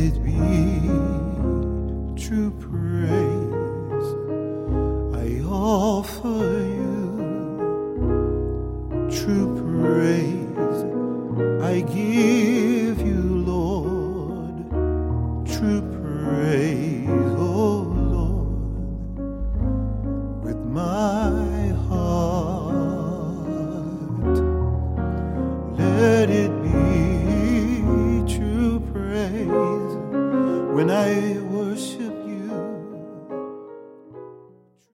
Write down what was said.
it be true praise I offer you, true praise I give you, Lord, true praise, oh Lord, with my heart. Let it be true praise when I